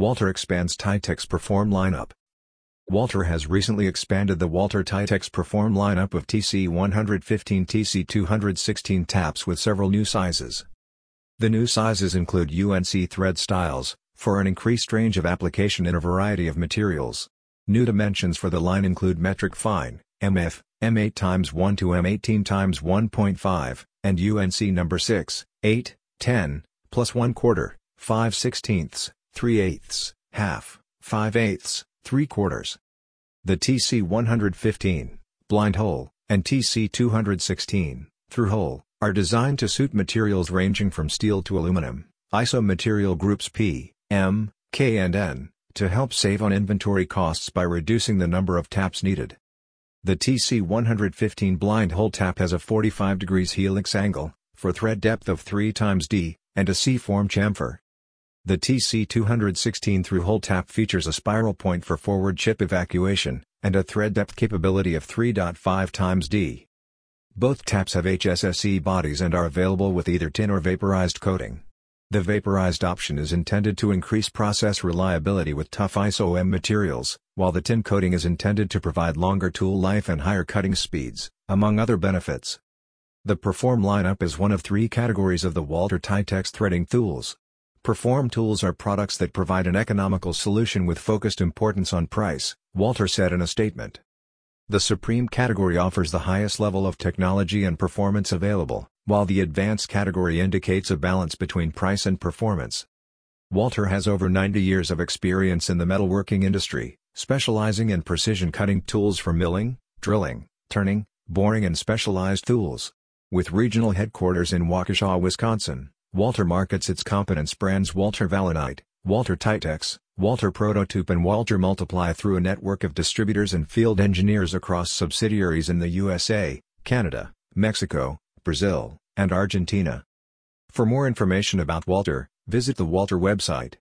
Walter expands Titex Perform lineup. Walter has recently expanded the Walter Titex Perform lineup of TC115 TC216 taps with several new sizes. The new sizes include UNC thread styles, for an increased range of application in a variety of materials. New dimensions for the line include metric fine, MF, M8x1 to M18x1.5, and UNC number 6, 8, 10, plus 1/4, 5/16, 3/8, half, 5/8, 3/4. The TC115, blind hole, and TC216, through hole, are designed to suit materials ranging from steel to aluminum, ISO material groups P, M, K and N, to help save on inventory costs by reducing the number of taps needed. The TC115 blind hole tap has a 45 degrees helix angle, for thread depth of 3 times D, and a C-form chamfer. The TC216 through-hole tap features a spiral point for forward chip evacuation, and a thread depth capability of 3.5 times D. Both taps have HSSE bodies and are available with either tin or vaporized coating. The vaporized option is intended to increase process reliability with tough ISO-M materials, while the tin coating is intended to provide longer tool life and higher cutting speeds, among other benefits. The Perform lineup is one of 3 categories of the Walter Titex threading tools. Perform tools are products that provide an economical solution with focused importance on price, Walter said in a statement. The Supreme category offers the highest level of technology and performance available, while the Advanced category indicates a balance between price and performance. Walter has over 90 years of experience in the metalworking industry, specializing in precision cutting tools for milling, drilling, turning, boring and specialized tools. With regional headquarters in Waukesha, Wisconsin, Walter markets its competence brands Walter Valinite, Walter Titex, Walter Prototype and Walter Multiply through a network of distributors and field engineers across subsidiaries in the USA, Canada, Mexico, Brazil, and Argentina. For more information about Walter, visit the Walter website.